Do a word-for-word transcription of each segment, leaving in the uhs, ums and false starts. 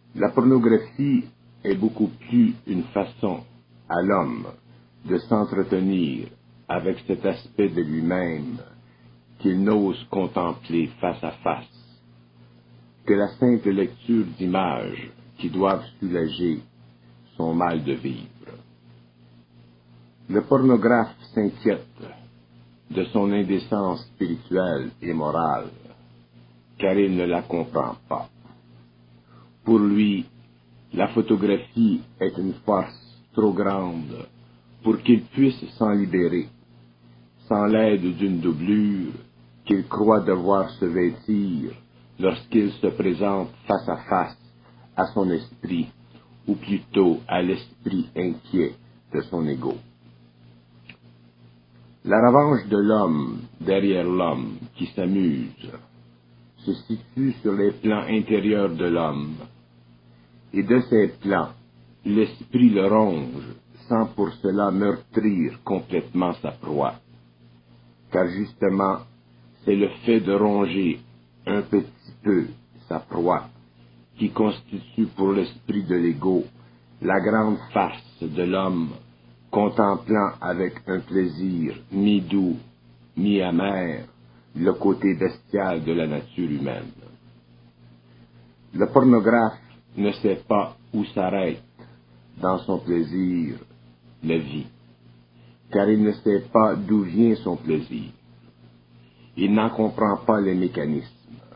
La pornographie est beaucoup plus une façon à l'homme de s'entretenir avec cet aspect de lui-même qu'il n'ose contempler face à face, que la simple lecture d'images qui doivent soulager son mal de vivre. Le pornographe s'inquiète de son indécence spirituelle et morale, car il ne la comprend pas. Pour lui, la photographie est une force trop grande pour qu'il puisse s'en libérer, sans l'aide d'une doublure qu'il croit devoir se vêtir lorsqu'il se présente face à face à son esprit, ou plutôt à l'esprit inquiet de son ego. La revanche de l'homme derrière l'homme qui s'amuse se situe sur les plans intérieurs de l'homme, et de ces plans, l'esprit le ronge sans pour cela meurtrir complètement sa proie, car justement, c'est le fait de ronger un petit peu sa proie qui constitue pour l'esprit de l'ego la grande face de l'homme contemplant avec un plaisir mi-doux, mi-amer le côté bestial de la nature humaine. Le pornographe ne sait pas où s'arrête dans son plaisir la vie, car il ne sait pas d'où vient son plaisir. Il n'en comprend pas les mécanismes.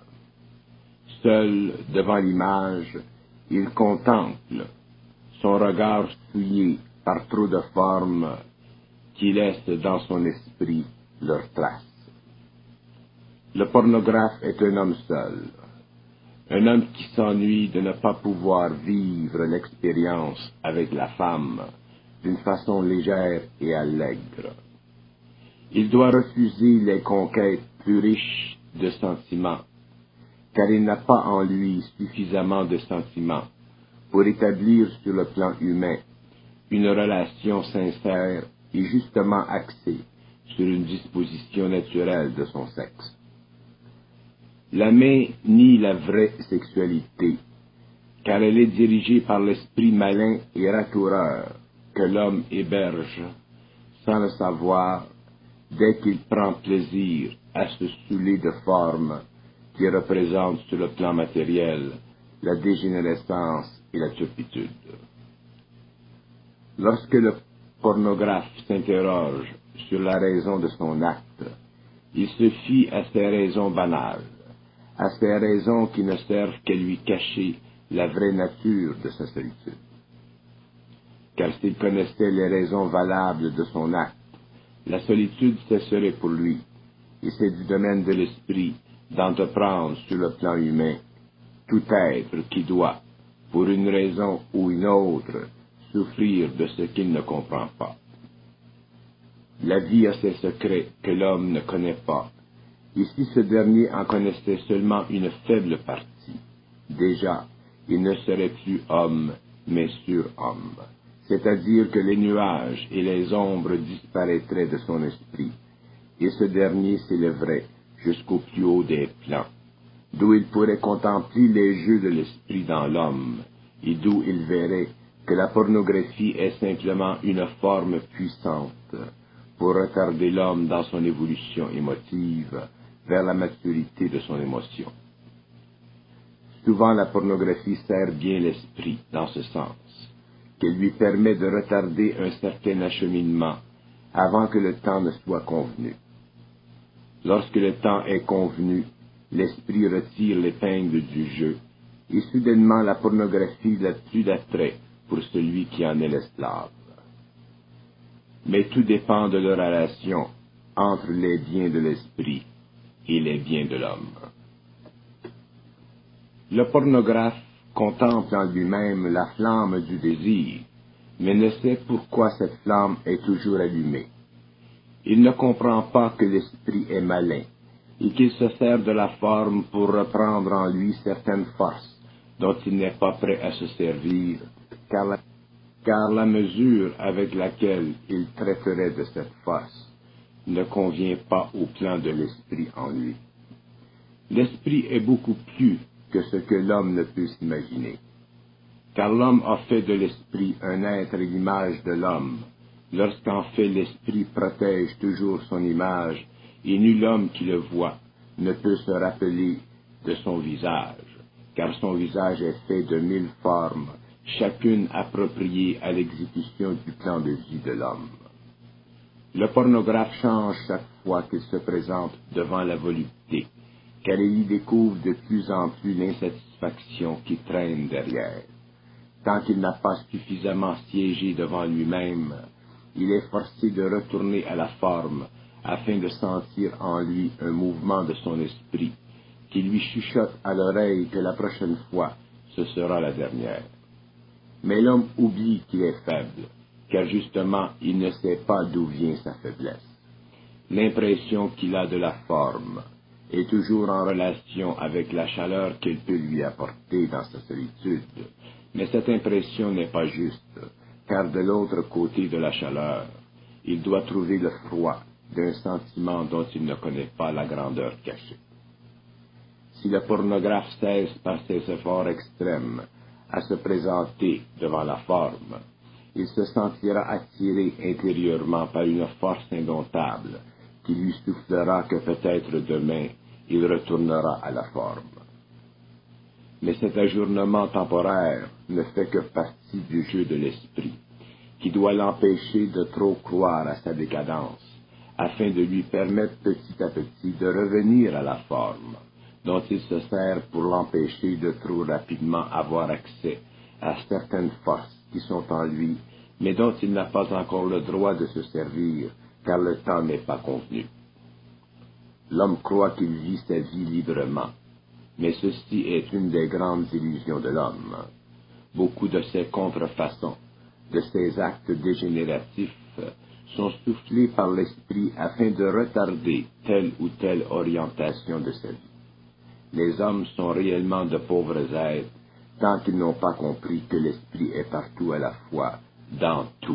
Seul devant l'image, il contemple, son regard souillé par trop de formes qui laissent dans son esprit leurs traces. Le pornographe est un homme seul, un homme qui s'ennuie de ne pas pouvoir vivre l'expérience avec la femme d'une façon légère et allègre. Il doit refuser les conquêtes plus riches de sentiments, car il n'a pas en lui suffisamment de sentiments pour établir sur le plan humain une relation sincère et justement axée sur une disposition naturelle de son sexe. La main nie la vraie sexualité, car elle est dirigée par l'esprit malin et ratoureur que l'homme héberge, sans le savoir, dès qu'il prend plaisir à se saouler de formes qui représentent sur le plan matériel la dégénérescence et la turpitude. Lorsque le pornographe s'interroge sur la raison de son acte, il se fie à ces raisons banales, à ces raisons qui ne servent qu'à lui cacher la vraie nature de sa solitude. Car s'il connaissait les raisons valables de son acte, la solitude cesserait pour lui, et c'est du domaine de l'esprit d'entreprendre sur le plan humain tout être qui doit, pour une raison ou une autre, souffrir de ce qu'il ne comprend pas. La vie a ses secrets que l'homme ne connaît pas, et si ce dernier en connaissait seulement une faible partie, déjà, il ne serait plus homme, mais surhomme, c'est-à-dire que les nuages et les ombres disparaîtraient de son esprit, et ce dernier s'élèverait jusqu'au plus haut des plans, d'où il pourrait contempler les jeux de l'esprit dans l'homme, et d'où il verrait que la pornographie est simplement une forme puissante pour retarder l'homme dans son évolution émotive vers la maturité de son émotion. Souvent la pornographie sert bien l'esprit dans ce sens, qu'elle lui permet de retarder un certain acheminement avant que le temps ne soit convenu. Lorsque le temps est convenu, l'esprit retire l'épingle du jeu, et soudainement la pornographie n'a plus d'attrait pour celui qui en est l'esclave. Mais tout dépend de la relation entre les biens de l'esprit et les biens de l'homme. Le pornographe contemple en lui-même la flamme du désir, mais ne sait pourquoi cette flamme est toujours allumée. Il ne comprend pas que l'esprit est malin, et qu'il se sert de la forme pour reprendre en lui certaines forces dont il n'est pas prêt à se servir, car la, car la mesure avec laquelle il traiterait de cette force ne convient pas au plan de l'esprit en lui. L'esprit est beaucoup plus que ce que l'homme ne peut s'imaginer. Car l'homme a fait de l'esprit un être à l'image de l'homme. Lorsqu'en fait l'esprit protège toujours son image, et nul homme qui le voit ne peut se rappeler de son visage, car son visage est fait de mille formes, chacune appropriée à l'exécution du plan de vie de l'homme. Le pornographe change chaque fois qu'il se présente devant la volupté, car il y découvre de plus en plus l'insatisfaction qui traîne derrière. Tant qu'il n'a pas suffisamment siégé devant lui-même, il est forcé de retourner à la forme afin de sentir en lui un mouvement de son esprit qui lui chuchote à l'oreille que la prochaine fois ce sera la dernière. Mais l'homme oublie qu'il est faible, car justement il ne sait pas d'où vient sa faiblesse. L'impression qu'il a de la forme est toujours en relation avec la chaleur qu'elle peut lui apporter dans sa solitude, mais cette impression n'est pas juste, car de l'autre côté de la chaleur, il doit trouver le froid d'un sentiment dont il ne connaît pas la grandeur cachée. Si le pornographe cesse par ses efforts extrêmes à se présenter devant la forme, il se sentira attiré intérieurement par une force indomptable qui lui soufflera que peut-être demain il retournera à la forme. Mais cet ajournement temporaire ne fait que partie du jeu de l'esprit, qui doit l'empêcher de trop croire à sa décadence, afin de lui permettre petit à petit de revenir à la forme, dont il se sert pour l'empêcher de trop rapidement avoir accès à certaines forces qui sont en lui, mais dont il n'a pas encore le droit de se servir, car le temps n'est pas convenu. L'homme croit qu'il vit sa vie librement, mais ceci est une des grandes illusions de l'homme. Beaucoup de ses contrefaçons, de ses actes dégénératifs, sont soufflés par l'esprit afin de retarder telle ou telle orientation de sa vie. Les hommes sont réellement de pauvres êtres tant qu'ils n'ont pas compris que l'esprit est partout à la fois, dans tout.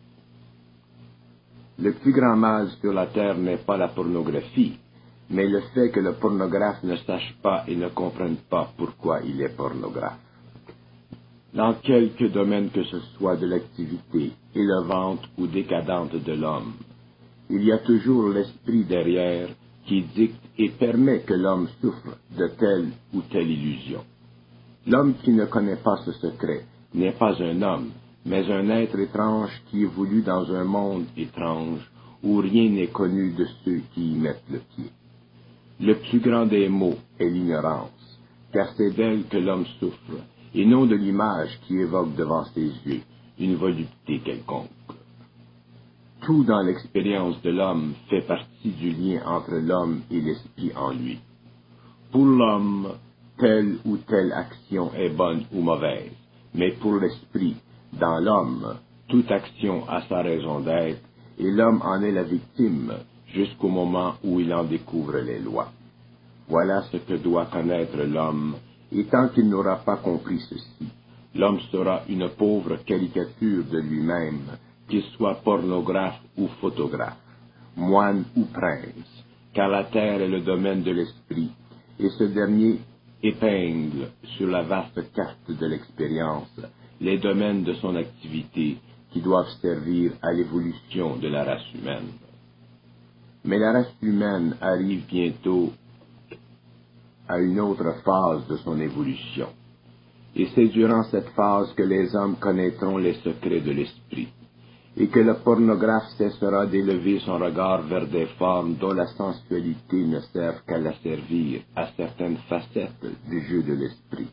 Le plus grand mal sur la terre n'est pas la pornographie, mais le fait que le pornographe ne sache pas et ne comprenne pas pourquoi il est pornographe. Dans quelque domaine que ce soit de l'activité, élevante ou décadente de l'homme, il y a toujours l'esprit derrière qui dicte et permet que l'homme souffre de telle ou telle illusion. L'homme qui ne connaît pas ce secret n'est pas un homme, mais un être étrange qui évolue dans un monde étrange où rien n'est connu de ceux qui y mettent le pied. Le plus grand des maux est l'ignorance, car c'est d'elle que l'homme souffre, et non de l'image qui évoque devant ses yeux une volupté quelconque. Tout dans l'expérience de l'homme fait partie du lien entre l'homme et l'esprit en lui. Pour l'homme, telle ou telle action est bonne ou mauvaise, mais pour l'esprit, dans l'homme, toute action a sa raison d'être, et l'homme en est la victime jusqu'au moment où il en découvre les lois. Voilà ce que doit connaître l'homme, et tant qu'il n'aura pas compris ceci, l'homme sera une pauvre caricature de lui-même, qu'il soit pornographe ou photographe, moine ou prince, car la terre est le domaine de l'esprit, et ce dernier épingle sur la vaste carte de l'expérience les domaines de son activité qui doivent servir à l'évolution de la race humaine. Mais la race humaine arrive bientôt à une autre phase de son évolution, et c'est durant cette phase que les hommes connaîtront les secrets de l'esprit, et que le pornographe cessera d'élever son regard vers des formes dont la sensualité ne sert qu'à la servir à certaines facettes du jeu de l'esprit,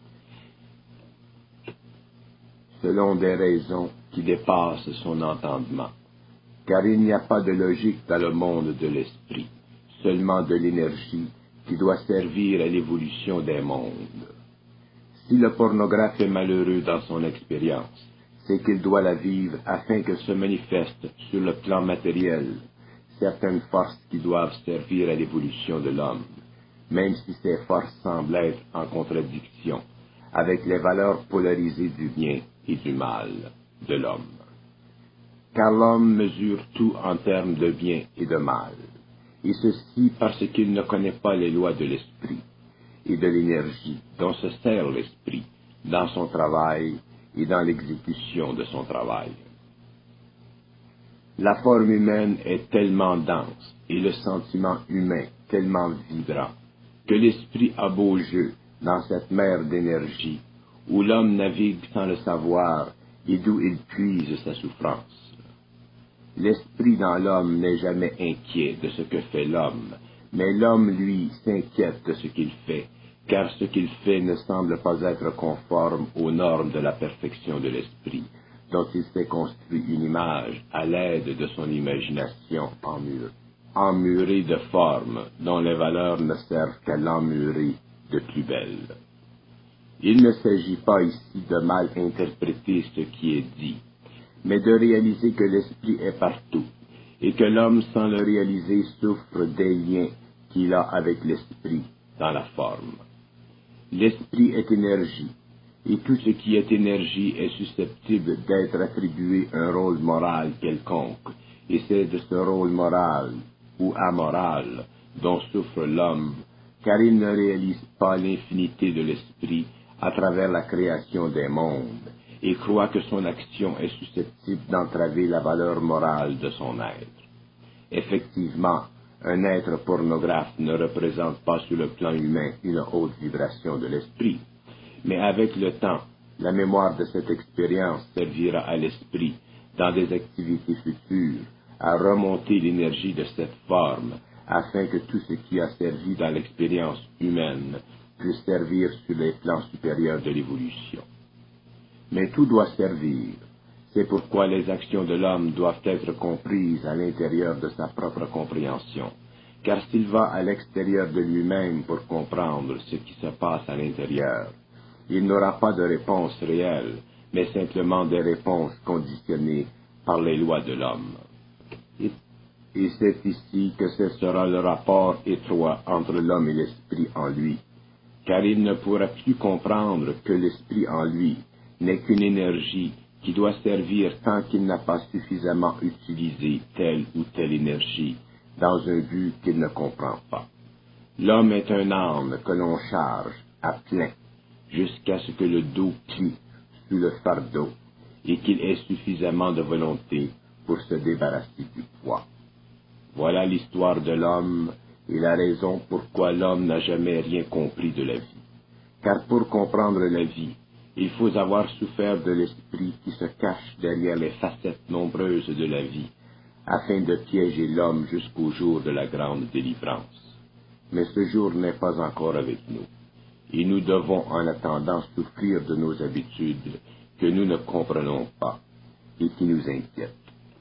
selon des raisons qui dépassent son entendement, car il n'y a pas de logique dans le monde de l'esprit, seulement de l'énergie qui doit servir à l'évolution des mondes. Si le pornographe est malheureux dans son expérience, c'est qu'il doit la vivre afin que se manifestent sur le plan matériel certaines forces qui doivent servir à l'évolution de l'homme, même si ces forces semblent être en contradiction avec les valeurs polarisées du bien et du mal de l'homme. Car l'homme mesure tout en termes de bien et de mal, et ceci parce qu'il ne connaît pas les lois de l'esprit et de l'énergie dont se sert l'esprit dans son travail et dans l'exécution de son travail. La forme humaine est tellement dense et le sentiment humain tellement vibrant que l'esprit a beau jeu dans cette mer d'énergie où l'homme navigue sans le savoir et d'où il puise sa souffrance. L'esprit dans l'homme n'est jamais inquiet de ce que fait l'homme, mais l'homme, lui, s'inquiète de ce qu'il fait, car ce qu'il fait ne semble pas être conforme aux normes de la perfection de l'esprit, dont il s'est construit une image à l'aide de son imagination emmurée, emmurée de formes dont les valeurs ne servent qu'à l'emmurer de plus belle. Il ne s'agit pas ici de mal interpréter ce qui est dit, mais de réaliser que l'esprit est partout, et que l'homme, sans le réaliser, souffre des liens qu'il a avec l'esprit dans la forme. L'esprit est énergie, et tout ce qui est énergie est susceptible d'être attribué un rôle moral quelconque, et c'est de ce rôle moral ou amoral dont souffre l'homme, car il ne réalise pas l'infinité de l'esprit à travers la création des mondes, et croit que son action est susceptible d'entraver la valeur morale de son être. Effectivement, un être pornographe ne représente pas sur le plan humain une haute vibration de l'esprit, mais avec le temps, la mémoire de cette expérience servira à l'esprit, dans des activités futures, à remonter l'énergie de cette forme, afin que tout ce qui a servi dans l'expérience humaine puisse servir sur les plans supérieurs de l'évolution. Mais tout doit servir. C'est pourquoi les actions de l'homme doivent être comprises à l'intérieur de sa propre compréhension, car s'il va à l'extérieur de lui-même pour comprendre ce qui se passe à l'intérieur, il n'aura pas de réponse réelle, mais simplement des réponses conditionnées par les lois de l'homme. Et, et c'est ici que ce sera le rapport étroit entre l'homme et l'esprit en lui, car il ne pourra plus comprendre que l'esprit en lui n'est qu'une énergie qui doit servir tant qu'il n'a pas suffisamment utilisé telle ou telle énergie dans un but qu'il ne comprend pas. L'homme est un âne que l'on charge à plein jusqu'à ce que le dos plie sous le fardeau et qu'il ait suffisamment de volonté pour se débarrasser du poids. Voilà l'histoire de l'homme et la raison pourquoi l'homme n'a jamais rien compris de la vie. Car pour comprendre la vie, il faut avoir souffert de l'esprit qui se cache derrière les facettes nombreuses de la vie, afin de piéger l'homme jusqu'au jour de la grande délivrance. Mais ce jour n'est pas encore avec nous, et nous devons en attendant souffrir de nos habitudes que nous ne comprenons pas et qui nous inquiètent.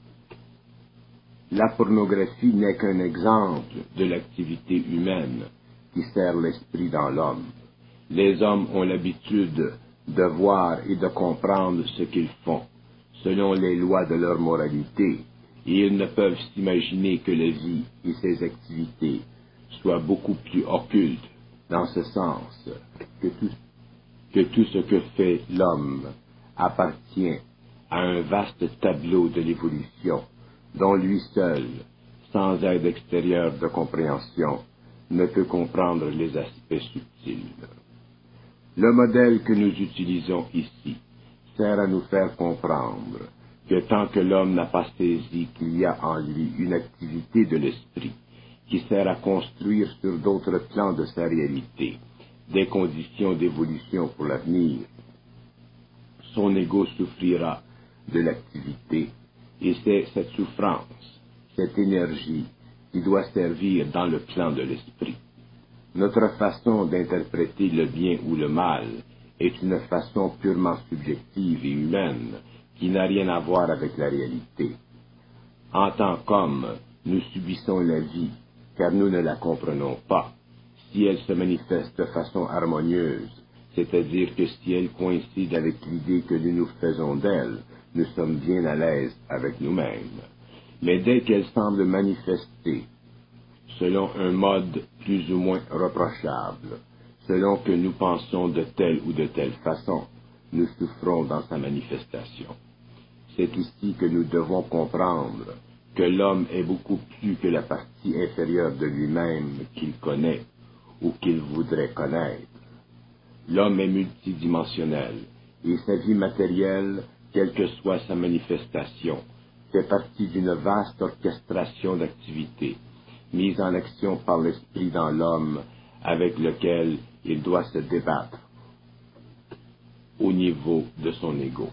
La pornographie n'est qu'un exemple de l'activité humaine qui sert l'esprit dans l'homme. Les hommes ont l'habitude de voir et de comprendre ce qu'ils font, selon les lois de leur moralité, et ils ne peuvent s'imaginer que la vie et ses activités soient beaucoup plus occultes, dans ce sens que tout, que tout ce que fait l'homme appartient à un vaste tableau de l'évolution, dont lui seul, sans aide extérieure de compréhension, ne peut comprendre les aspects subtils. Le modèle que nous utilisons ici sert à nous faire comprendre que tant que l'homme n'a pas saisi qu'il y a en lui une activité de l'esprit qui sert à construire sur d'autres plans de sa réalité des conditions d'évolution pour l'avenir, son ego souffrira de l'activité, et c'est cette souffrance, cette énergie qui doit servir dans le plan de l'esprit. Notre façon d'interpréter le bien ou le mal est une façon purement subjective et humaine qui n'a rien à voir avec la réalité. En tant qu'hommes, nous subissons la vie, car nous ne la comprenons pas, si elle se manifeste de façon harmonieuse, c'est-à-dire que si elle coïncide avec l'idée que nous nous faisons d'elle, nous sommes bien à l'aise avec nous-mêmes. Mais dès qu'elle semble manifester selon un mode plus ou moins reprochable, selon que nous pensons de telle ou de telle façon, nous souffrons dans sa manifestation. C'est ici que nous devons comprendre que l'homme est beaucoup plus que la partie inférieure de lui-même qu'il connaît ou qu'il voudrait connaître. L'homme est multidimensionnel, et sa vie matérielle, quelle que soit sa manifestation, fait partie d'une vaste orchestration d'activités, mise en action par l'esprit dans l'homme, avec lequel il doit se débattre au niveau de son ego.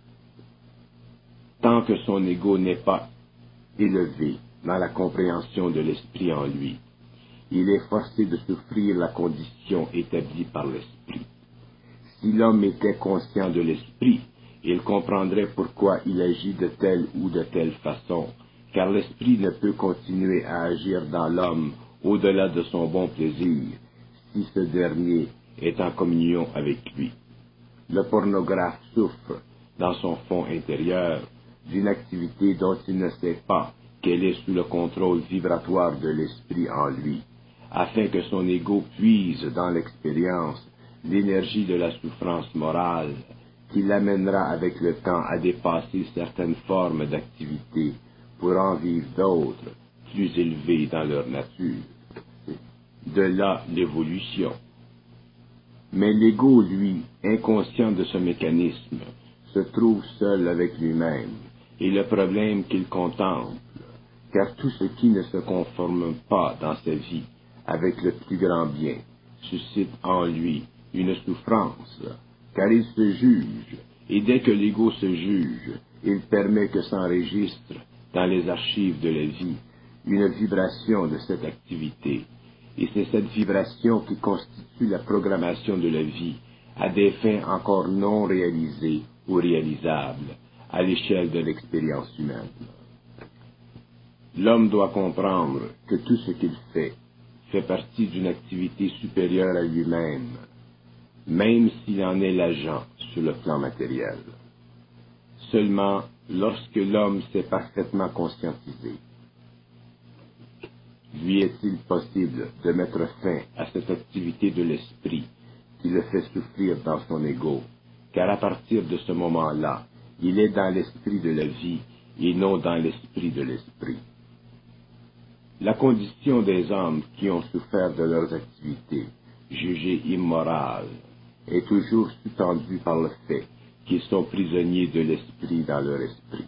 Tant que son ego n'est pas élevé dans la compréhension de l'esprit en lui, il est forcé de souffrir la condition établie par l'esprit. Si l'homme était conscient de l'esprit, il comprendrait pourquoi il agit de telle ou de telle façon, car l'esprit ne peut continuer à agir dans l'homme au-delà de son bon plaisir, si ce dernier est en communion avec lui. Le pornographe souffre, dans son fond intérieur, d'une activité dont il ne sait pas qu'elle est sous le contrôle vibratoire de l'esprit en lui, afin que son ego puise dans l'expérience l'énergie de la souffrance morale qui l'amènera avec le temps à dépasser certaines formes d'activité pour en vivre d'autres, plus élevées dans leur nature. De là l'évolution. Mais l'ego, lui, inconscient de ce mécanisme, se trouve seul avec lui-même, et le problème qu'il contemple, car tout ce qui ne se conforme pas dans sa vie avec le plus grand bien suscite en lui une souffrance, car il se juge, et dès que l'ego se juge, il permet que s'enregistre dans les archives de la vie une vibration de cette activité, et c'est cette vibration qui constitue la programmation de la vie à des fins encore non réalisées ou réalisables à l'échelle de l'expérience humaine. L'homme doit comprendre que tout ce qu'il fait fait partie d'une activité supérieure à lui-même, même s'il en est l'agent sur le plan matériel. Seulement, lorsque l'homme s'est parfaitement conscientisé, lui est-il possible de mettre fin à cette activité de l'esprit qui le fait souffrir dans son ego, car à partir de ce moment-là, il est dans l'esprit de la vie et non dans l'esprit de l'esprit. La condition des hommes qui ont souffert de leurs activités, jugées immorales, est toujours sous-tendue par le fait qu'ils sont prisonniers de l'esprit dans leur esprit.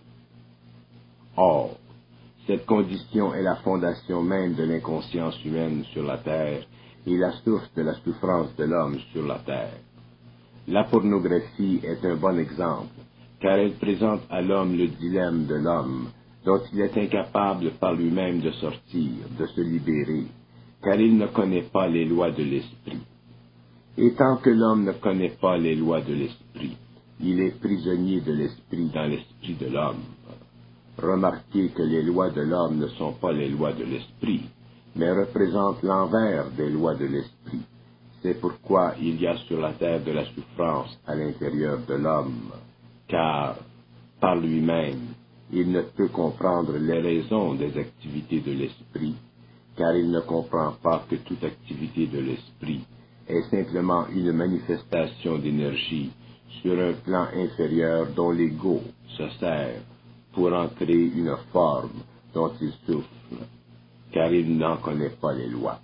Or, cette condition est la fondation même de l'inconscience humaine sur la terre et la source de la souffrance de l'homme sur la terre. La pornographie est un bon exemple, car elle présente à l'homme le dilemme de l'homme, dont il est incapable par lui-même de sortir, de se libérer, car il ne connaît pas les lois de l'esprit. Et tant que l'homme ne connaît pas les lois de l'esprit, il est prisonnier de l'esprit dans l'esprit de l'homme. Remarquez que les lois de l'homme ne sont pas les lois de l'esprit, mais représentent l'envers des lois de l'esprit. C'est pourquoi il y a sur la terre de la souffrance à l'intérieur de l'homme, car, par lui-même, il ne peut comprendre les raisons des activités de l'esprit, car il ne comprend pas que toute activité de l'esprit est simplement une manifestation d'énergie sur un plan inférieur dont l'ego se sert pour en créer une forme dont il souffre, car il n'en connaît pas les lois.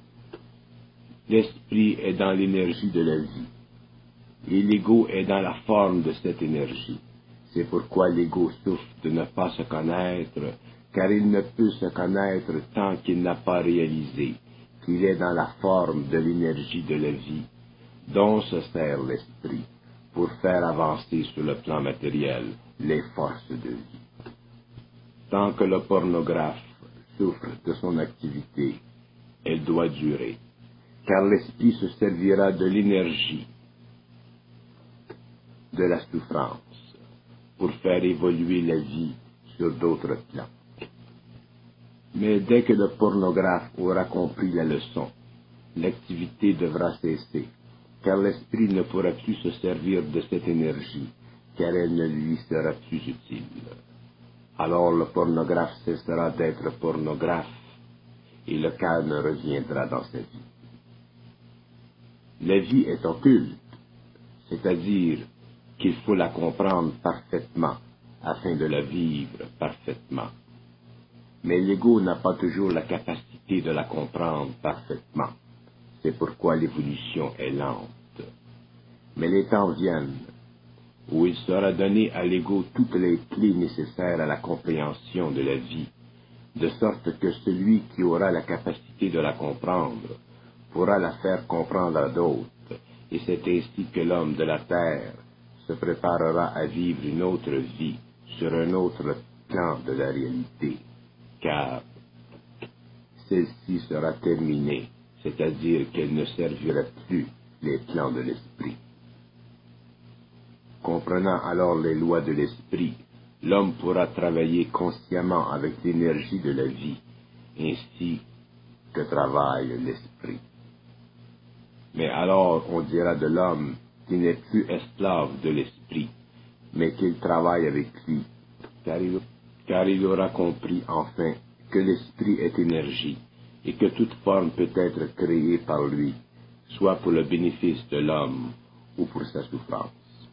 L'esprit est dans l'énergie de la vie, et l'ego est dans la forme de cette énergie. C'est pourquoi l'ego souffre de ne pas se connaître, car il ne peut se connaître tant qu'il n'a pas réalisé qu'il est dans la forme de l'énergie de la vie, dont se sert l'esprit pour faire avancer sur le plan matériel les forces de vie. Tant que le pornographe souffre de son activité, elle doit durer, car l'esprit se servira de l'énergie de la souffrance pour faire évoluer la vie sur d'autres plans. Mais dès que le pornographe aura compris la leçon, l'activité devra cesser, car l'esprit ne pourra plus se servir de cette énergie, car elle ne lui sera plus utile. Alors le pornographe cessera d'être pornographe, et le calme reviendra dans sa vie. La vie est occulte, c'est-à-dire qu'il faut la comprendre parfaitement afin de la vivre parfaitement. Mais l'ego n'a pas toujours la capacité de la comprendre parfaitement. C'est pourquoi l'évolution est lente. Mais les temps viennent où il sera donné à l'ego toutes les clés nécessaires à la compréhension de la vie, de sorte que celui qui aura la capacité de la comprendre pourra la faire comprendre à d'autres, et c'est ainsi que l'homme de la terre se préparera à vivre une autre vie sur un autre plan de la réalité, car celle-ci sera terminée, c'est-à-dire qu'elle ne servira plus les plans de l'esprit. Comprenant alors les lois de l'esprit, l'homme pourra travailler consciemment avec l'énergie de la vie, ainsi que travaille l'esprit. Mais alors on dira de l'homme qu'il n'est plus esclave de l'esprit, mais qu'il travaille avec lui, car il, car il aura compris enfin que l'esprit est énergie, et que toute forme peut être créée par lui, soit pour le bénéfice de l'homme ou pour sa souffrance.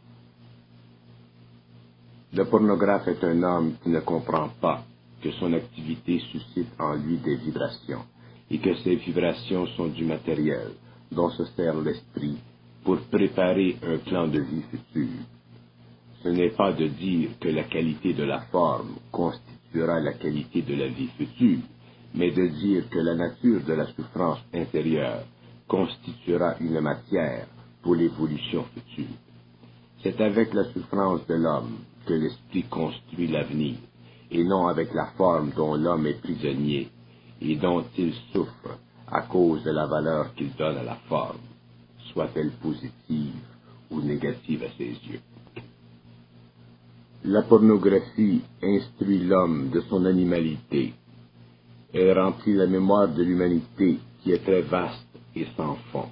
Le pornographe est un homme qui ne comprend pas que son activité suscite en lui des vibrations, et que ces vibrations sont du matériel dont se sert l'esprit pour préparer un plan de vie futur. Ce n'est pas de dire que la qualité de la forme constituera la qualité de la vie future, mais de dire que la nature de la souffrance intérieure constituera une matière pour l'évolution future. C'est avec la souffrance de l'homme que l'esprit construit l'avenir, et non avec la forme dont l'homme est prisonnier, et dont il souffre à cause de la valeur qu'il donne à la forme, soit-elle positive ou négative à ses yeux. La pornographie instruit l'homme de son animalité. Elle remplit la mémoire de l'humanité qui est très vaste et sans fond.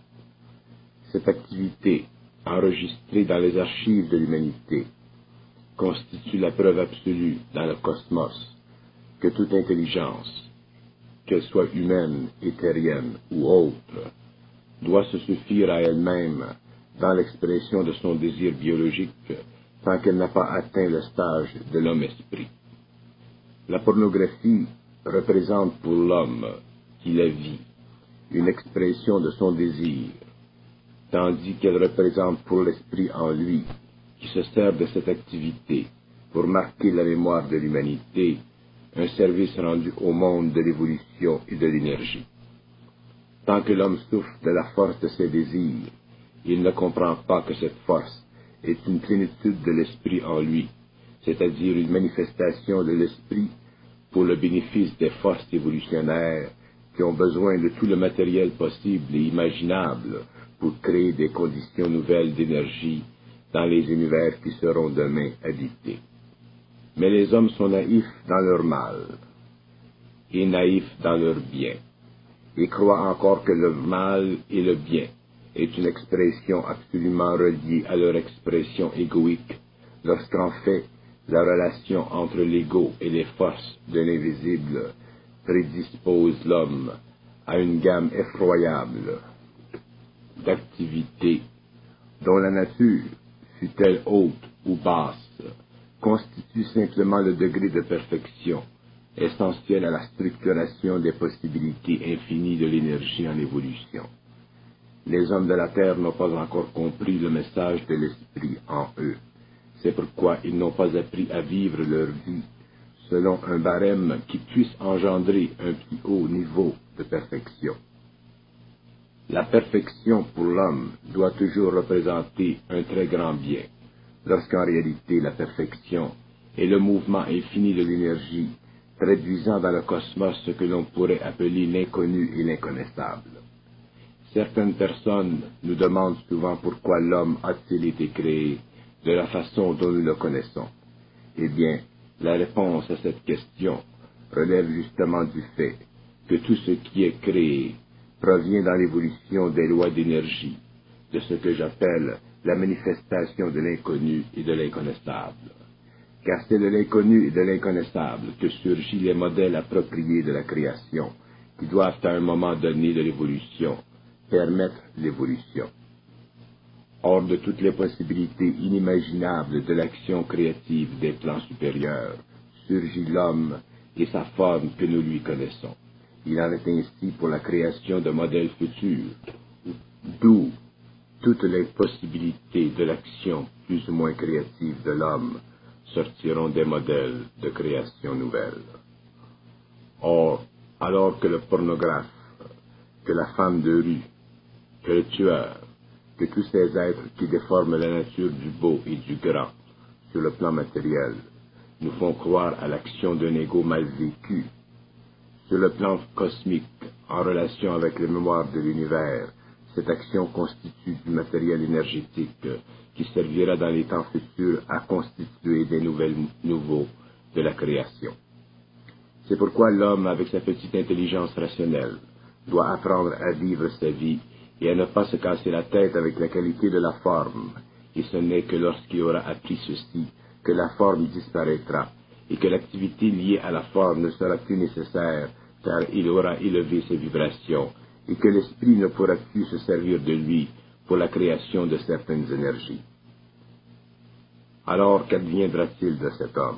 Cette activité, enregistrée dans les archives de l'humanité, constitue la preuve absolue dans le cosmos que toute intelligence, qu'elle soit humaine, éthérienne ou autre, doit se suffire à elle-même dans l'expression de son désir biologique tant qu'elle n'a pas atteint le stage de l'homme-esprit. La pornographie représente pour l'homme qui la vit une expression de son désir, tandis qu'elle représente pour l'esprit en lui, qui se sert de cette activité pour marquer la mémoire de l'humanité, un service rendu au monde de l'évolution et de l'énergie. Tant que l'homme souffre de la force de ses désirs, il ne comprend pas que cette force est une plénitude de l'esprit en lui, c'est-à-dire une manifestation de l'esprit pour le bénéfice des forces évolutionnaires qui ont besoin de tout le matériel possible et imaginable pour créer des conditions nouvelles d'énergie dans les univers qui seront demain habités. Mais les hommes sont naïfs dans leur mal et naïfs dans leur bien, et croient encore que le mal et le bien est une expression absolument reliée à leur expression égoïque, lorsqu'en fait la relation entre l'ego et les forces de l'invisible prédispose l'homme à une gamme effroyable d'activités dont la nature, fût-elle haute ou basse, constitue simplement le degré de perfection essentiel à la structuration des possibilités infinies de l'énergie en évolution. Les hommes de la terre n'ont pas encore compris le message de l'esprit en eux. C'est pourquoi ils n'ont pas appris à vivre leur vie selon un barème qui puisse engendrer un plus haut niveau de perfection. La perfection pour l'homme doit toujours représenter un très grand bien, lorsqu'en réalité la perfection est le mouvement infini de l'énergie traduisant dans le cosmos ce que l'on pourrait appeler l'inconnu et l'inconnaissable. Certaines personnes nous demandent souvent pourquoi l'homme a-t-il été créé de la façon dont nous le connaissons. Eh bien, la réponse à cette question relève justement du fait que tout ce qui est créé provient dans l'évolution des lois d'énergie, de ce que j'appelle la manifestation de l'inconnu et de l'inconnaissable. Car c'est de l'inconnu et de l'inconnaissable que surgissent les modèles appropriés de la création, qui doivent à un moment donné de l'évolution permettre l'évolution. Hors de toutes les possibilités inimaginables de l'action créative des plans supérieurs, surgit l'homme et sa forme que nous lui connaissons. Il en est ainsi pour la création de modèles futurs, d'où toutes les possibilités de l'action plus ou moins créative de l'homme sortiront des modèles de création nouvelle. Or, alors que le pornographe, que la femme de rue, que le tueur, que tous ces êtres qui déforment la nature du beau et du grand sur le plan matériel nous font croire à l'action d'un ego mal vécu, sur le plan cosmique, en relation avec les mémoires de l'univers, cette action constitue du matériel énergétique qui servira dans les temps futurs à constituer des nouvelles nouveaux de la création. C'est pourquoi l'homme, avec sa petite intelligence rationnelle, doit apprendre à vivre sa vie et à ne pas se casser la tête avec la qualité de la forme, et ce n'est que lorsqu'il aura appris ceci que la forme disparaîtra et que l'activité liée à la forme ne sera plus nécessaire car il aura élevé ses vibrations et que l'esprit ne pourra plus se servir de lui pour la création de certaines énergies. Alors qu'adviendra-t-il de cet homme?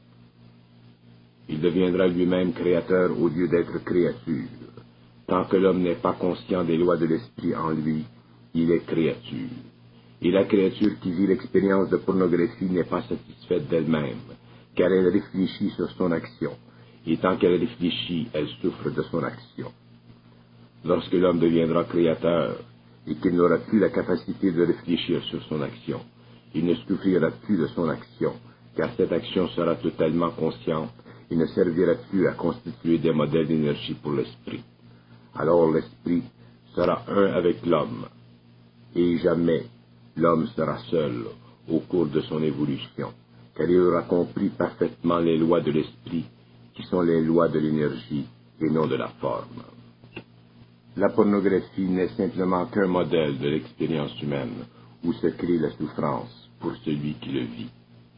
Il deviendra lui-même créateur au lieu d'être créature. Tant que l'homme n'est pas conscient des lois de l'esprit en lui, il est créature. Et la créature qui vit l'expérience de pornographie n'est pas satisfaite d'elle-même, car elle réfléchit sur son action, et tant qu'elle réfléchit, elle souffre de son action. Lorsque l'homme deviendra créateur, et qu'il n'aura plus la capacité de réfléchir sur son action, il ne souffrira plus de son action, car cette action sera totalement consciente et ne servira plus à constituer des modèles d'énergie pour l'esprit. Alors l'esprit sera un avec l'homme, et jamais l'homme sera seul au cours de son évolution, car il aura compris parfaitement les lois de l'esprit, qui sont les lois de l'énergie et non de la forme. La pornographie n'est simplement qu'un modèle de l'expérience humaine, où se crée la souffrance pour celui qui le vit.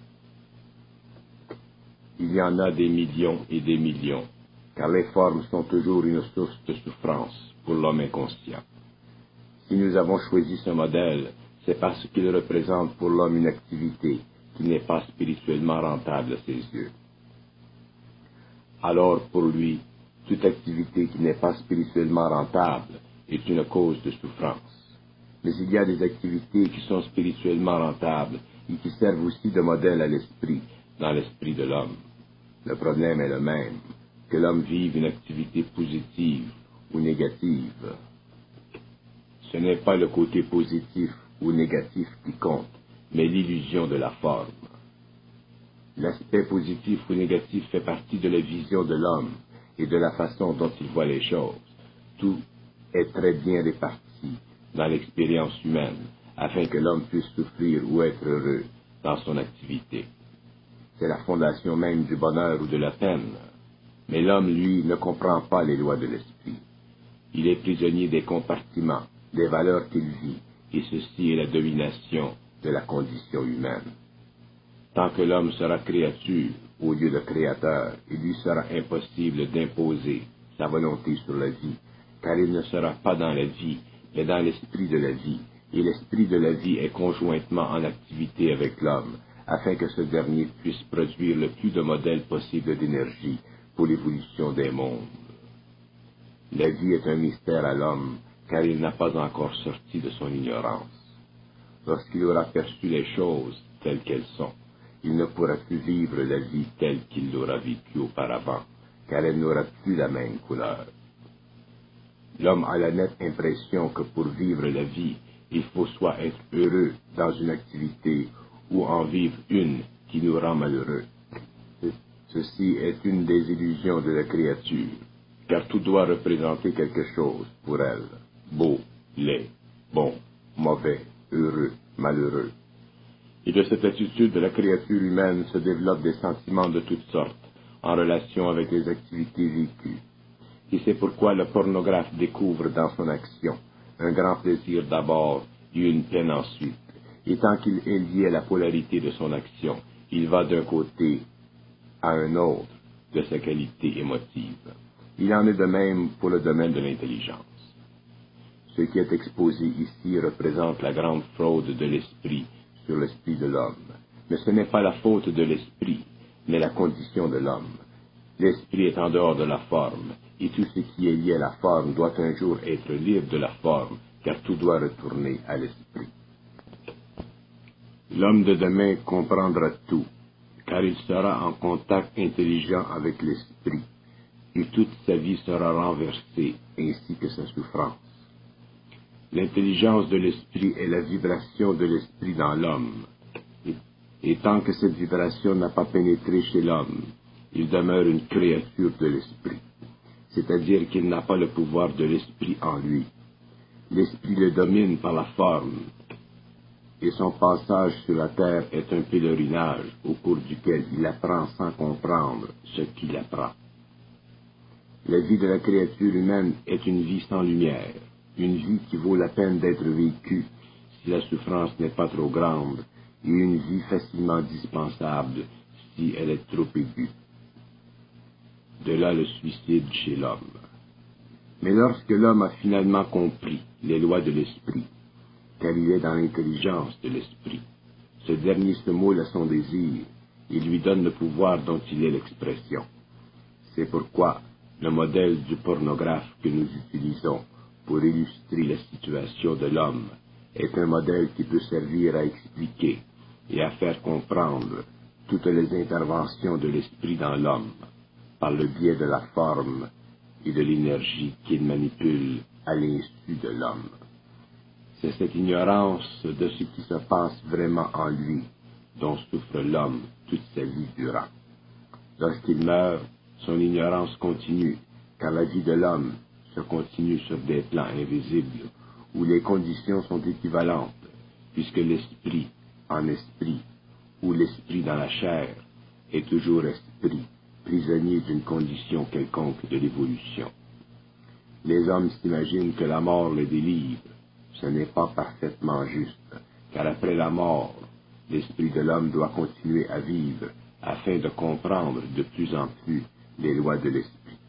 Il y en a des millions et des millions, car les formes sont toujours une source de souffrance pour l'homme inconscient. Si nous avons choisi ce modèle, c'est parce qu'il représente pour l'homme une activité qui n'est pas spirituellement rentable à ses yeux. Alors pour lui, toute activité qui n'est pas spirituellement rentable est une cause de souffrance. Mais il y a des activités qui sont spirituellement rentables et qui servent aussi de modèle à l'esprit, dans l'esprit de l'homme. Le problème est le même, que l'homme vive une activité positive ou négative. Ce n'est pas le côté positif ou négatif qui compte, mais l'illusion de la forme. L'aspect positif ou négatif fait partie de la vision de l'homme et de la façon dont il voit les choses. Tout est très bien réparti dans l'expérience humaine, afin que l'homme puisse souffrir ou être heureux dans son activité. C'est la fondation même du bonheur ou de la peine. Mais l'homme, lui, ne comprend pas les lois de l'esprit. Il est prisonnier des compartiments, des valeurs qu'il vit, et ceci est la domination de la condition humaine. Tant que l'homme sera créature au lieu de créateur, il lui sera impossible d'imposer sa volonté sur la vie, car il ne sera pas dans la vie, mais dans l'esprit de la vie, et l'esprit de la vie est conjointement en activité avec l'homme, afin que ce dernier puisse produire le plus de modèles possibles d'énergie pour l'évolution des mondes. La vie est un mystère à l'homme, car il n'a pas encore sorti de son ignorance. Lorsqu'il aura perçu les choses telles qu'elles sont, il ne pourra plus vivre la vie telle qu'il l'aura vécue auparavant, car elle n'aura plus la même couleur. L'homme a la nette impression que pour vivre la vie, il faut soit être heureux dans une activité ou en vivre une qui nous rend malheureux. Ceci est une des illusions de la créature, car tout doit représenter quelque chose pour elle, beau, laid, bon, mauvais, heureux, malheureux. Et de cette attitude de la créature humaine se développent des sentiments de toutes sortes, en relation avec les activités vécues. Et c'est pourquoi le pornographe découvre dans son action un grand plaisir d'abord et une peine ensuite. Et tant qu'il est lié à la polarité de son action, il va d'un côté à un autre de sa qualité émotive. Il en est de même pour le domaine de l'intelligence. Ce qui est exposé ici représente la grande fraude de l'esprit sur l'esprit de l'homme. Mais ce n'est pas la faute de l'esprit, mais la condition de l'homme. L'esprit est en dehors de la forme, et tout ce qui est lié à la forme doit un jour être libre de la forme, car tout doit retourner à l'esprit. L'homme de demain comprendra tout, car il sera en contact intelligent avec l'esprit, et toute sa vie sera renversée, ainsi que sa souffrance. L'intelligence de l'esprit est la vibration de l'esprit dans l'homme, et, et tant que cette vibration n'a pas pénétré chez l'homme, il demeure une créature de l'esprit, c'est-à-dire qu'il n'a pas le pouvoir de l'esprit en lui. L'esprit le domine par la forme, et son passage sur la terre est un pèlerinage au cours duquel il apprend sans comprendre ce qu'il apprend. La vie de la créature humaine est une vie sans lumière, une vie qui vaut la peine d'être vécue si la souffrance n'est pas trop grande, et une vie facilement dispensable si elle est trop aiguë. De là le suicide chez l'homme. Mais lorsque l'homme a finalement compris les lois de l'esprit, car il est dans l'intelligence de l'esprit, ce dernier se moule à son désir et lui donne le pouvoir dont il est l'expression. C'est pourquoi le modèle du pornographe que nous utilisons pour illustrer la situation de l'homme est un modèle qui peut servir à expliquer et à faire comprendre toutes les interventions de l'esprit dans l'homme, par le biais de la forme et de l'énergie qu'il manipule à l'insu de l'homme. C'est cette ignorance de ce qui se passe vraiment en lui dont souffre l'homme toute sa vie durant. Lorsqu'il meurt, son ignorance continue, car la vie de l'homme se continue sur des plans invisibles, où les conditions sont équivalentes, puisque l'esprit en esprit, ou l'esprit dans la chair, est toujours esprit, prisonnier d'une condition quelconque de l'évolution. Les hommes s'imaginent que la mort les délivre. Ce n'est pas parfaitement juste, car après la mort, l'esprit de l'homme doit continuer à vivre afin de comprendre de plus en plus les lois de l'esprit.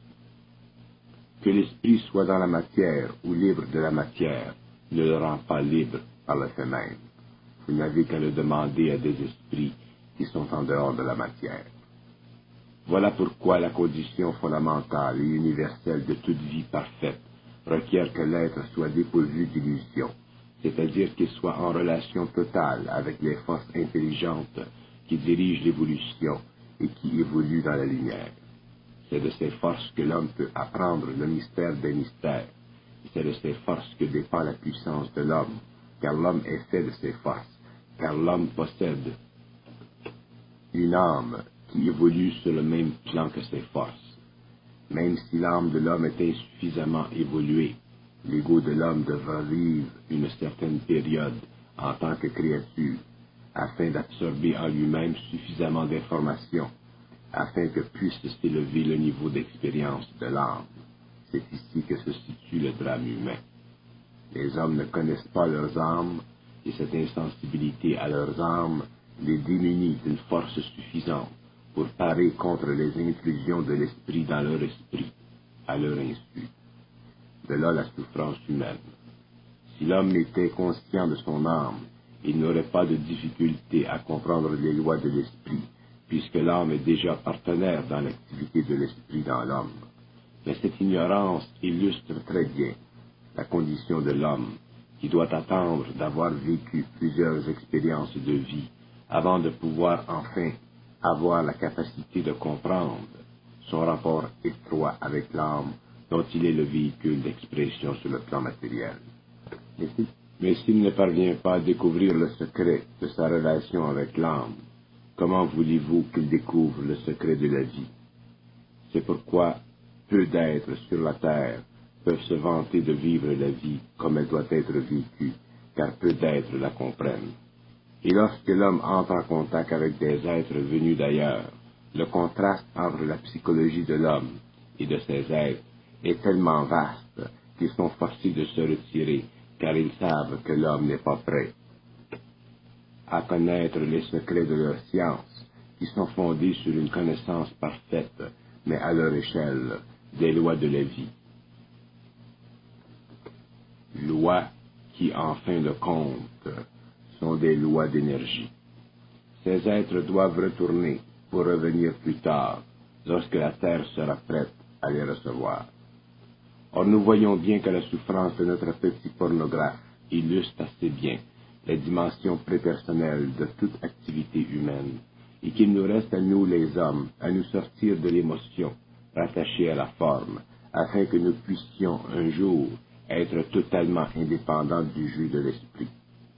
Que l'esprit soit dans la matière ou libre de la matière ne le rend pas libre par le fait même. Vous n'avez qu'à le demander à des esprits qui sont en dehors de la matière. Voilà pourquoi la condition fondamentale et universelle de toute vie parfaite requiert que l'être soit dépourvu d'illusions, c'est-à-dire qu'il soit en relation totale avec les forces intelligentes qui dirigent l'évolution et qui évoluent dans la lumière. C'est de ces forces que l'homme peut apprendre le mystère des mystères. C'est de ces forces que dépend la puissance de l'homme, car l'homme est fait de ces forces, car l'homme possède une âme qui évolue sur le même plan que ses forces. Même si l'âme de l'homme est insuffisamment évoluée, l'ego de l'homme devra vivre une certaine période en tant que créature, afin d'absorber en lui-même suffisamment d'informations, afin que puisse s'élever le niveau d'expérience de l'âme. C'est ici que se situe le drame humain. Les hommes ne connaissent pas leurs âmes, et cette insensibilité à leurs âmes les démunit d'une force suffisante pour parer contre les intrusions de l'esprit dans leur esprit, à leur insu. De là la souffrance humaine. Si l'homme était conscient de son âme, il n'aurait pas de difficulté à comprendre les lois de l'esprit, puisque l'âme est déjà partenaire dans l'activité de l'esprit dans l'homme. Mais cette ignorance illustre très bien la condition de l'homme, qui doit attendre d'avoir vécu plusieurs expériences de vie avant de pouvoir enfin avoir la capacité de comprendre son rapport étroit avec l'âme dont il est le véhicule d'expression sur le plan matériel. Mais s'il ne parvient pas à découvrir le secret de sa relation avec l'âme, comment voulez-vous qu'il découvre le secret de la vie? C'est pourquoi peu d'êtres sur la terre peuvent se vanter de vivre la vie comme elle doit être vécue, car peu d'êtres la comprennent. Et lorsque l'homme entre en contact avec des êtres venus d'ailleurs, le contraste entre la psychologie de l'homme et de ces êtres est tellement vaste qu'ils sont forcés de se retirer, car ils savent que l'homme n'est pas prêt à connaître les secrets de leur science, qui sont fondés sur une connaissance parfaite, mais à leur échelle, des lois de la vie. Lois qui, en fin de compte, sont des lois d'énergie. Ces êtres doivent retourner pour revenir plus tard, lorsque la Terre sera prête à les recevoir. Or nous voyons bien que la souffrance de notre petit pornographe illustre assez bien la dimension prépersonnelle de toute activité humaine, et qu'il nous reste à nous les hommes à nous sortir de l'émotion rattachée à la forme, afin que nous puissions un jour être totalement indépendants du jus de l'esprit.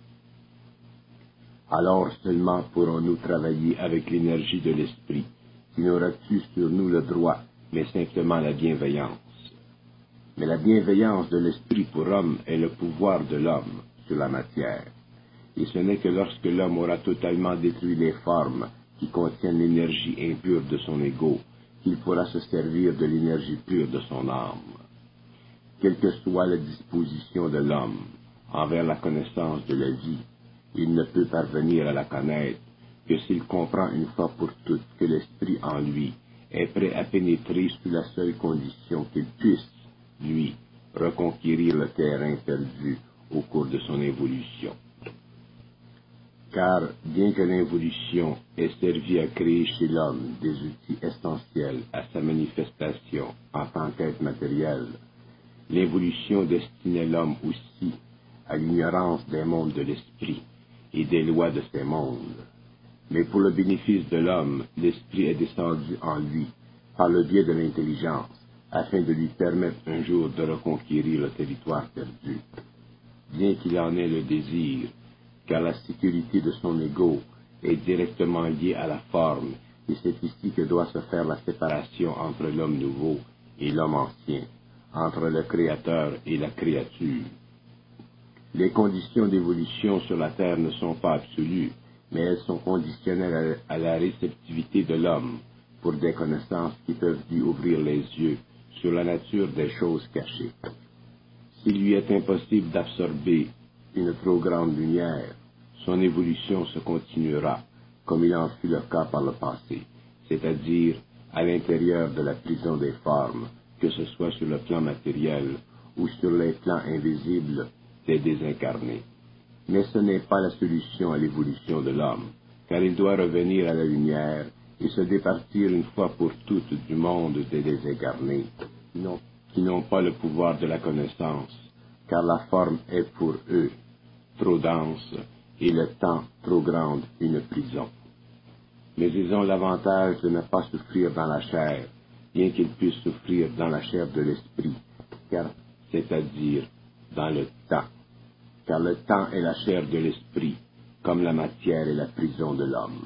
Alors seulement pourrons-nous travailler avec l'énergie de l'esprit, qui n'aura plus sur nous le droit, mais simplement la bienveillance. Mais la bienveillance de l'esprit pour l'homme est le pouvoir de l'homme sur la matière. Et ce n'est que lorsque l'homme aura totalement détruit les formes qui contiennent l'énergie impure de son ego qu'il pourra se servir de l'énergie pure de son âme. Quelle que soit la disposition de l'homme envers la connaissance de la vie, il ne peut parvenir à la connaître que s'il comprend une fois pour toutes que l'esprit en lui est prêt à pénétrer sous la seule condition qu'il puisse, lui, reconquérir le terrain perdu au cours de son évolution. Car, bien que l'involution ait servi à créer chez l'homme des outils essentiels à sa manifestation en tant qu'être matériel, l'évolution destinait l'homme aussi à l'ignorance des mondes de l'esprit et des lois de ces mondes. Mais pour le bénéfice de l'homme, l'esprit est descendu en lui par le biais de l'intelligence, afin de lui permettre un jour de reconquérir le territoire perdu. Bien qu'il en ait le désir, car la sécurité de son ego est directement liée à la forme, et c'est ici que doit se faire la séparation entre l'homme nouveau et l'homme ancien, entre le créateur et la créature. Les conditions d'évolution sur la terre ne sont pas absolues, mais elles sont conditionnelles à la réceptivité de l'homme pour des connaissances qui peuvent lui ouvrir les yeux sur la nature des choses cachées. S'il lui est impossible d'absorber une trop grande lumière, son évolution se continuera, comme il en fut le cas par le passé, c'est-à-dire à l'intérieur de la prison des formes, que ce soit sur le plan matériel ou sur les plans invisibles des désincarnés. Mais ce n'est pas la solution à l'évolution de l'homme, car il doit revenir à la lumière et se départir une fois pour toutes du monde des désincarnés, non, qui n'ont pas le pouvoir de la connaissance, car la forme est pour eux trop dense et le temps trop grande une prison. Mais ils ont l'avantage de ne pas souffrir dans la chair, bien qu'ils puissent souffrir dans la chair de l'esprit, car c'est-à-dire dans le temps, car le temps est la chair de l'esprit, comme la matière est la prison de l'homme.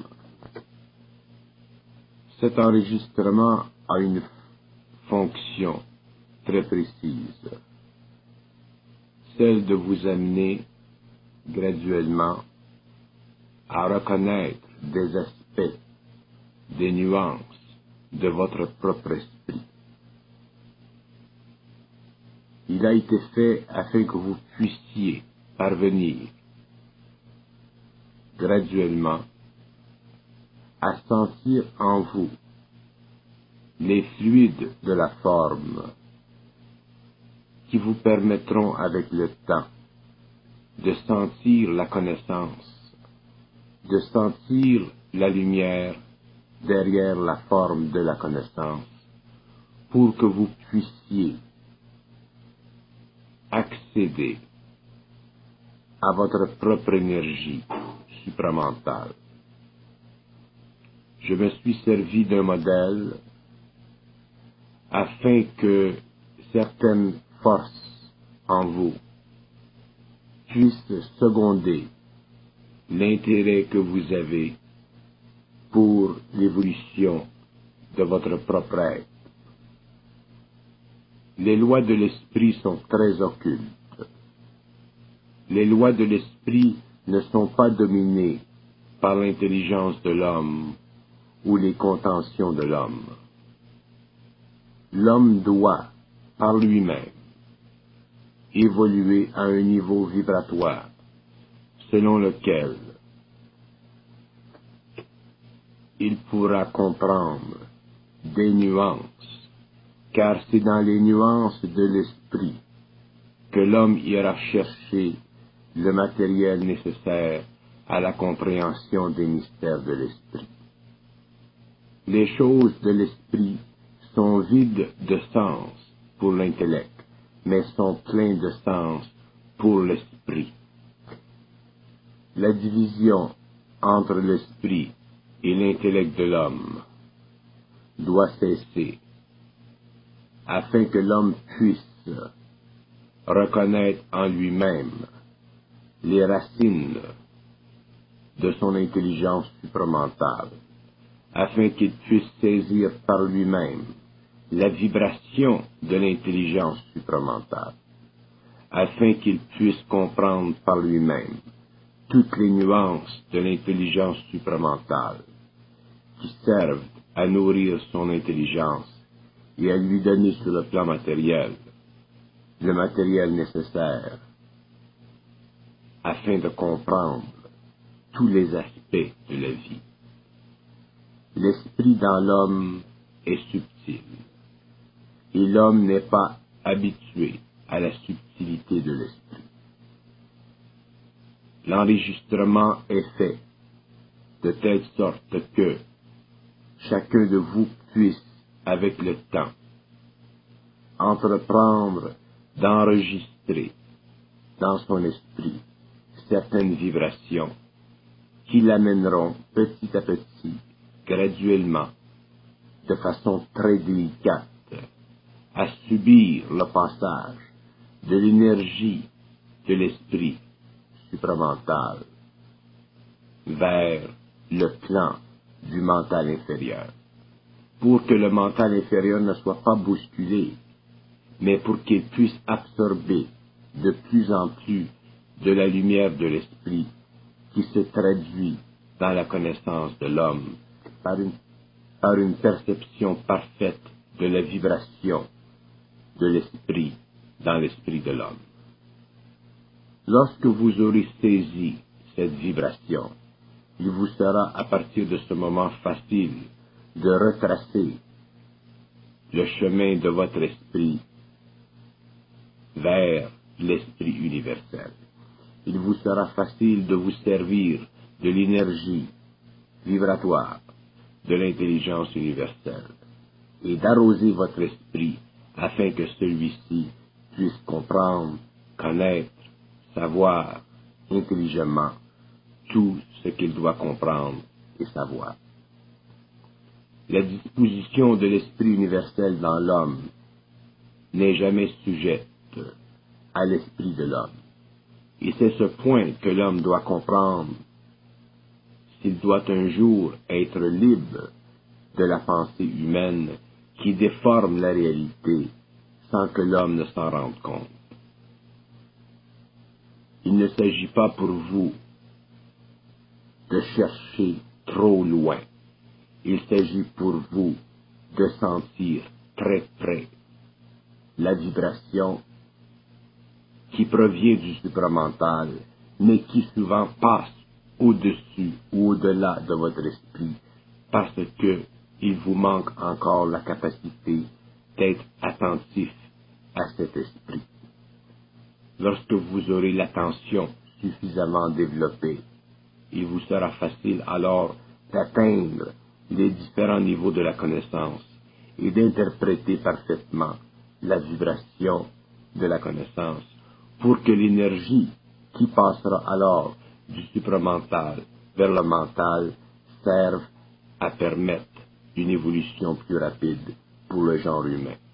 Cet enregistrement a une fonction très précise, celle de vous amener graduellement à reconnaître des aspects, des nuances de votre propre esprit. Il a été fait afin que vous puissiez parvenir graduellement à sentir en vous les fluides de la forme qui vous permettront avec le temps de sentir la connaissance, de sentir la lumière derrière la forme de la connaissance, pour que vous puissiez accéder à votre propre énergie supramentale. Je me suis servi d'un modèle afin que certaines forces en vous puissent seconder l'intérêt que vous avez pour l'évolution de votre propre être. Les lois de l'esprit sont très occultes. Les lois de l'esprit ne sont pas dominées par l'intelligence de l'homme ou les contentions de l'homme. L'homme doit, par lui-même, évoluer à un niveau vibratoire selon lequel il pourra comprendre des nuances, car c'est dans les nuances de l'esprit que l'homme ira chercher le matériel nécessaire à la compréhension des mystères de l'esprit. Les choses de l'esprit sont vides de sens pour l'intellect, mais sont pleins de sens pour l'esprit. La division entre l'esprit et l'intellect de l'homme doit cesser, afin que l'homme puisse reconnaître en lui-même les racines de son intelligence supramentale, afin qu'il puisse saisir par lui-même la vibration de l'intelligence supramentale, afin qu'il puisse comprendre par lui-même toutes les nuances de l'intelligence supramentale qui servent à nourrir son intelligence et à lui donner sur le plan matériel le matériel nécessaire afin de comprendre tous les aspects de la vie. L'esprit dans l'homme est subtil, et l'homme n'est pas habitué à la subtilité de l'esprit. L'enregistrement est fait de telle sorte que chacun de vous puisse, avec le temps, entreprendre d'enregistrer dans son esprit certaines vibrations qui l'amèneront petit à petit, graduellement, de façon très délicate, à subir le passage de l'énergie de l'esprit supramental vers le plan du mental inférieur, pour que le mental inférieur ne soit pas bousculé, mais pour qu'il puisse absorber de plus en plus de la lumière de l'esprit qui se traduit dans la connaissance de l'homme par une, par une perception parfaite de la vibration de l'esprit dans l'esprit de l'homme. Lorsque vous aurez saisi cette vibration, il vous sera à partir de ce moment facile de retracer le chemin de votre esprit vers l'esprit universel. Il vous sera facile de vous servir de l'énergie vibratoire de l'intelligence universelle et d'arroser votre esprit afin que celui-ci puisse comprendre, connaître, savoir intelligemment tout ce qu'il doit comprendre et savoir. La disposition de l'esprit universel dans l'homme n'est jamais sujette à l'esprit de l'homme. Et c'est ce point que l'homme doit comprendre s'il doit un jour être libre de la pensée humaine qui déforme la réalité sans que l'homme ne s'en rende compte. Il ne s'agit pas pour vous de chercher trop loin. Il s'agit pour vous de sentir très près la vibration qui provient du supramental, mais qui souvent passe au-dessus ou au-delà de votre esprit, parce que il vous manque encore la capacité d'être attentif à cet esprit. Lorsque vous aurez l'attention suffisamment développée, il vous sera facile alors d'atteindre les différents niveaux de la connaissance et d'interpréter parfaitement la vibration de la connaissance pour que l'énergie qui passera alors du supramental vers le mental serve à permettre une évolution plus rapide pour le genre humain.